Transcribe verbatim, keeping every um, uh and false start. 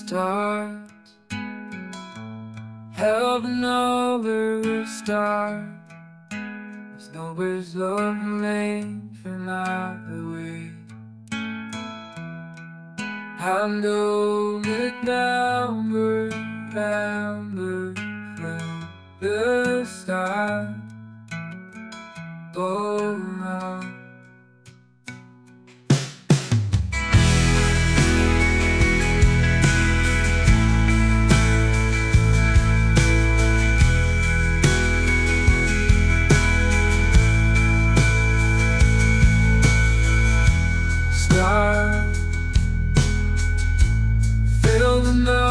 stars, heaven over a star. There's nowhere's love made from either way. I know that downward amber from the start. Go around. Stars fill the night.